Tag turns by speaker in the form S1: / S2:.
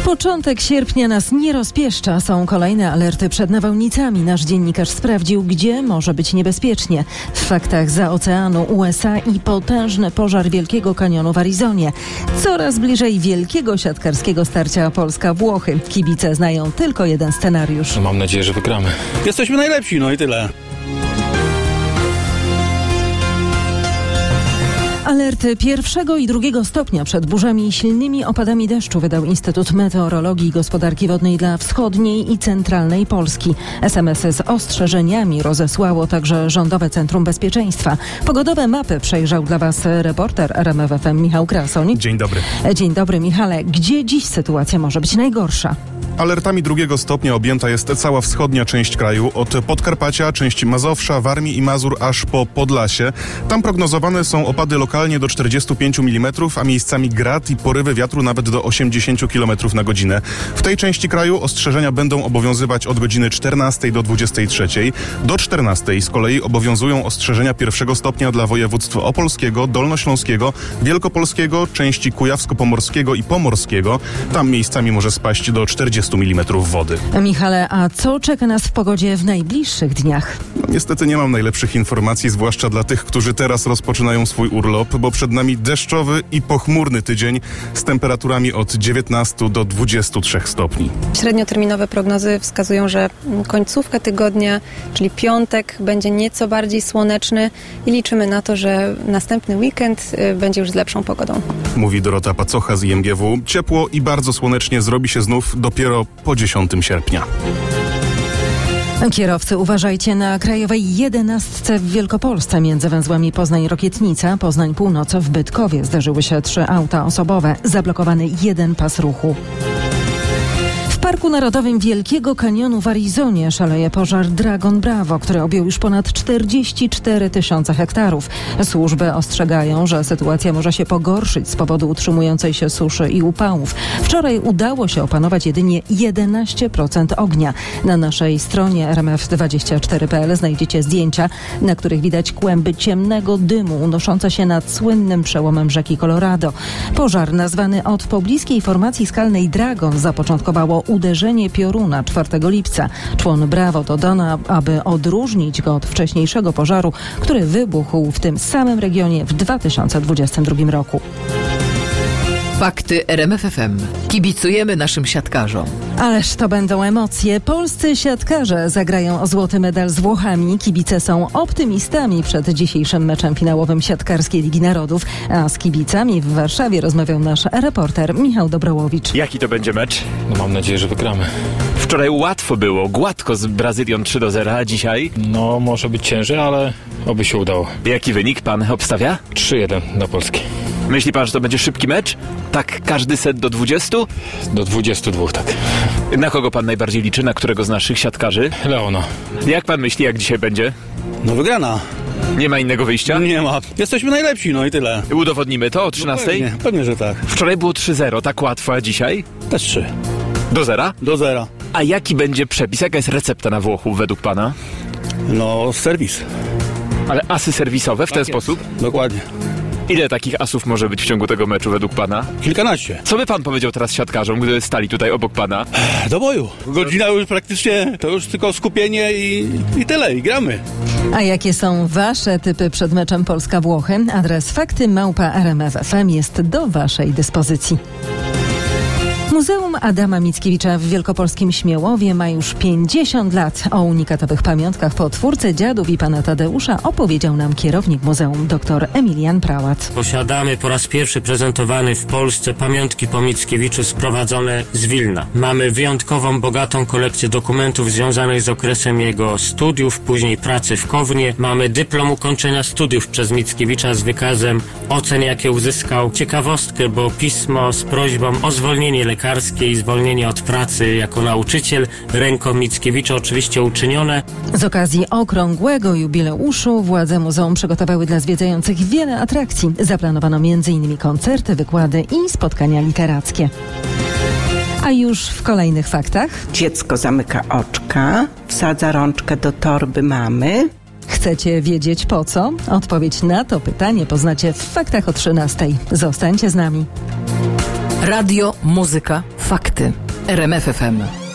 S1: Początek sierpnia nas nie rozpieszcza. Są kolejne alerty przed nawałnicami. Nasz dziennikarz sprawdził, gdzie może być niebezpiecznie. W faktach za oceanu USA i potężny pożar Wielkiego Kanionu w Arizonie. Coraz bliżej wielkiego siatkarskiego starcia Polska-Włochy. Kibice znają tylko jeden scenariusz.
S2: No, mam nadzieję, że wygramy.
S3: Jesteśmy najlepsi, no i tyle.
S1: Alerty 1. i 2. stopnia przed burzami i silnymi opadami deszczu wydał Instytut Meteorologii i Gospodarki Wodnej dla wschodniej i centralnej Polski. SMS-y z ostrzeżeniami rozesłało także Rządowe Centrum Bezpieczeństwa. Pogodowe mapy przejrzał dla Was reporter RMF FM Michał Krasoń.
S4: Dzień dobry.
S1: Dzień dobry, Michale. Gdzie dziś sytuacja może być najgorsza?
S4: Alertami 2. stopnia objęta jest cała wschodnia część kraju, od Podkarpacia, część Mazowsza, Warmii i Mazur aż po Podlasie. Tam prognozowane są opady lokalnie do 45 mm, a miejscami grad i porywy wiatru nawet do 80 km na godzinę. W tej części kraju ostrzeżenia będą obowiązywać od godziny 14 do 23. Do 14 z kolei obowiązują ostrzeżenia 1. stopnia dla województw opolskiego, dolnośląskiego, wielkopolskiego, części kujawsko-pomorskiego i pomorskiego. Tam miejscami może spaść do 40 mm wody.
S1: Michale, a co czeka nas w pogodzie w najbliższych dniach?
S4: Niestety nie mam najlepszych informacji, zwłaszcza dla tych, którzy teraz rozpoczynają swój urlop, bo przed nami deszczowy i pochmurny tydzień z temperaturami od 19 do 23 stopni.
S5: Średnioterminowe prognozy wskazują, że końcówka tygodnia, czyli piątek, będzie nieco bardziej słoneczny i liczymy na to, że następny weekend będzie już z lepszą pogodą.
S4: Mówi Dorota Pacocha z IMGW. Ciepło i bardzo słonecznie zrobi się znów dopiero po 10 sierpnia.
S1: Kierowcy, uważajcie na krajowej 11 w Wielkopolsce między węzłami Poznań-Rokietnica, Poznań-Północ. W Bytkowie zdarzyły się 3 auta osobowe. Zablokowany 1 pas ruchu. W Parku Narodowym Wielkiego Kanionu w Arizonie szaleje pożar Dragon Bravo, który objął już ponad 44 000 hektarów. Służby ostrzegają, że sytuacja może się pogorszyć z powodu utrzymującej się suszy i upałów. Wczoraj udało się opanować jedynie 11% ognia. Na naszej stronie rmf24.pl znajdziecie zdjęcia, na których widać kłęby ciemnego dymu unoszące się nad słynnym przełomem rzeki Colorado. Pożar, nazwany od pobliskiej formacji skalnej Dragon, zapoczątkowało uderzenie pioruna 4 lipca. Człon Bravo dodano, aby odróżnić go od wcześniejszego pożaru, który wybuchł w tym samym regionie w 2022 roku.
S6: Fakty RMF FM. Kibicujemy naszym siatkarzom.
S1: Ależ to będą emocje. Polscy siatkarze zagrają o złoty medal z Włochami. Kibice są optymistami przed dzisiejszym meczem finałowym Siatkarskiej Ligi Narodów. A z kibicami w Warszawie rozmawiał nasz reporter Michał Dobrołowicz.
S2: Jaki to będzie mecz? No, mam nadzieję, że wygramy.
S7: Wczoraj łatwo było, gładko z Brazylią 3-0, a dzisiaj?
S2: No, może być ciężej, ale oby się udało.
S7: Jaki wynik pan obstawia?
S2: 3-1 dla Polski.
S7: Myśli pan, że to będzie szybki mecz? Tak, każdy set do 20?
S2: Do 22, tak.
S7: Na kogo pan najbardziej liczy? Na którego z naszych siatkarzy?
S2: Leona.
S7: Jak pan myśli, jak dzisiaj będzie?
S3: No wygrana.
S7: Nie ma innego wyjścia?
S3: Nie ma. Jesteśmy najlepsi, no i tyle.
S7: Udowodnimy to o 13:00?
S3: No pewnie, że tak.
S7: Wczoraj było 3-0, tak łatwo, a dzisiaj?
S3: Też 3.
S7: Do 0?
S3: Do 0.
S7: A jaki będzie przepis? Jaka jest recepta na Włochów według pana?
S3: No, serwis.
S7: Ale asy serwisowe w ten sposób?
S3: Dokładnie.
S7: Ile takich asów może być w ciągu tego meczu według pana?
S3: Kilkanaście.
S7: Co by pan powiedział teraz siatkarzom, gdy stali tutaj obok pana?
S3: Do boju. Godzina już praktycznie, to już tylko skupienie i tyle, i gramy.
S1: A jakie są wasze typy przed meczem Polska-Włochy? Adres fakty@rmf.fm jest do waszej dyspozycji. Muzeum Adama Mickiewicza w wielkopolskim Śmiełowie ma już 50 lat. O unikatowych pamiątkach po twórcy Dziadów i pana Tadeusza opowiedział nam kierownik muzeum dr Emilian Prałat.
S8: Posiadamy po raz pierwszy prezentowany w Polsce pamiątki po Mickiewiczu sprowadzone z Wilna. Mamy wyjątkową, bogatą kolekcję dokumentów związanych z okresem jego studiów, później pracy w Kownie. Mamy dyplom ukończenia studiów przez Mickiewicza z wykazem ocen, jakie uzyskał. Ciekawostkę, bo pismo z prośbą o zwolnienie lekarskie i zwolnienie od pracy jako nauczyciel ręką Mickiewicza oczywiście uczynione.
S1: Z okazji okrągłego jubileuszu władze muzeum przygotowały dla zwiedzających wiele atrakcji. Zaplanowano m.in. koncerty, wykłady i spotkania literackie. A już w kolejnych faktach.
S9: Dziecko zamyka oczka, wsadza rączkę do torby mamy.
S1: Chcecie wiedzieć po co? Odpowiedź na to pytanie poznacie w faktach o 13:00. Zostańcie z nami.
S6: Radio, muzyka, Fakty RMF FM.